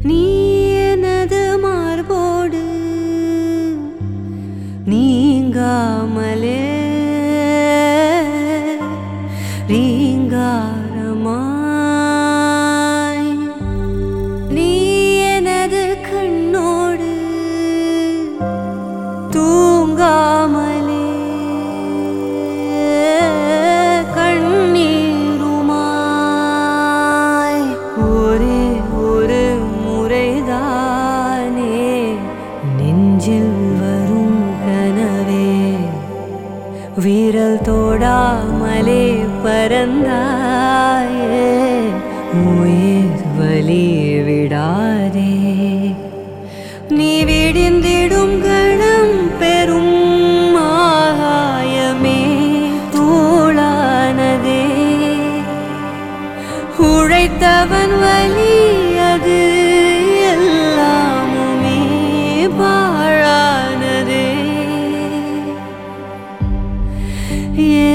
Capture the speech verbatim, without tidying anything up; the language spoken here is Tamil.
நீ எனது மார்போடு நீங்காமலே ரீங்காரமாய் நீ எனது கண்ணோடு தூங்காமலே கண்ணீருமாய் ஒரே ஒரு முறைதானே நெஞ்சில் வரும் கனவே விரல் தோடாமலே பறந்தாயே உயிர் வலி விடாதே நீ விடிந்திடும் கணம் பெரும் ஆகாயமே தூளானதே உழைத்தவன் வலி அது எல்லாமுமே பாழானதே.